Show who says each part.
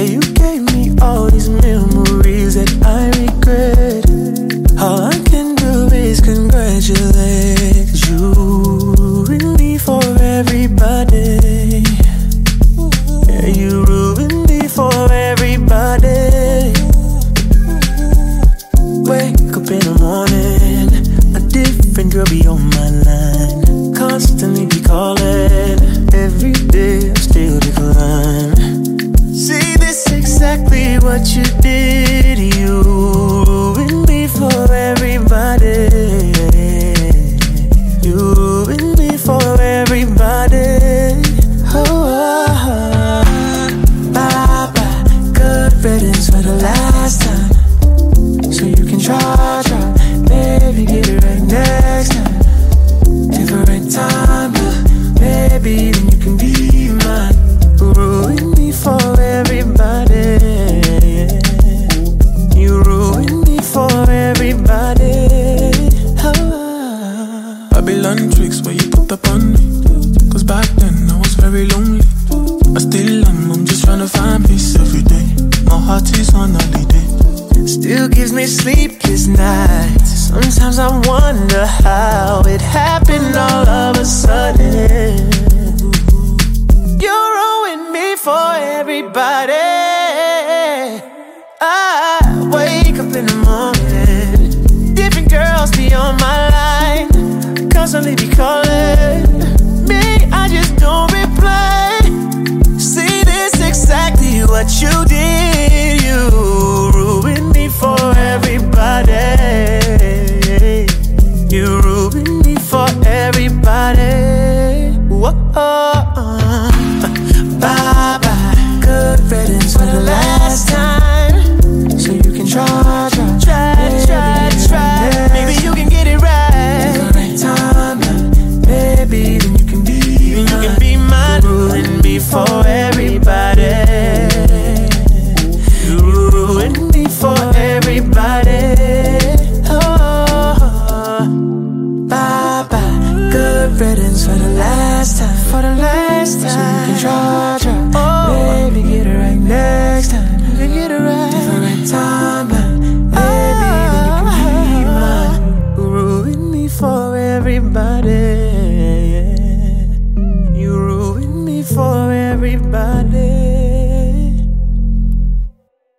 Speaker 1: Yeah, you gave me all these memories that I regret. All I can do is congratulate, 'cause you ruined me for everybody. Yeah, you ruined me for everybody. Wake up in the morning, a different girl be on my line. Constantly be calling, every day I still decline. See, this exactly what you did. You ruined me for everybody. You ruined me for everybody. Oh, bye-bye, good riddance for the last time. So you can try, baby, get it right next time. Different time, but baby, then you can be mine. Ruin me for everybody. You ruin me for everybody. Oh.
Speaker 2: Babylon tricks where you put up on me. 'Cause back then I was very lonely. I still am, I'm just trying to find peace every day. My heart is on holiday.
Speaker 1: Still gives me sleepless nights. Sometimes I wonder how it happened all of a sudden. You ruined me for everybody. I wake up in the morning, different girls be on my line, constantly be calling me, I just don't reply. See, this exactly what you did.